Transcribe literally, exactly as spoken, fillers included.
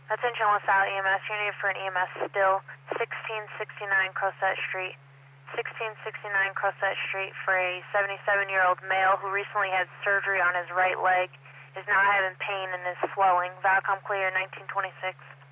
Attention LaSalle E M S, you're needed for an E M S still, sixteen sixty-nine Crosette Street. sixteen sixty-nine Crosette Street for a seventy-seven-year-old male who recently had surgery on his right leg, is now having pain and is swelling. Valcom clear, nineteen twenty-six.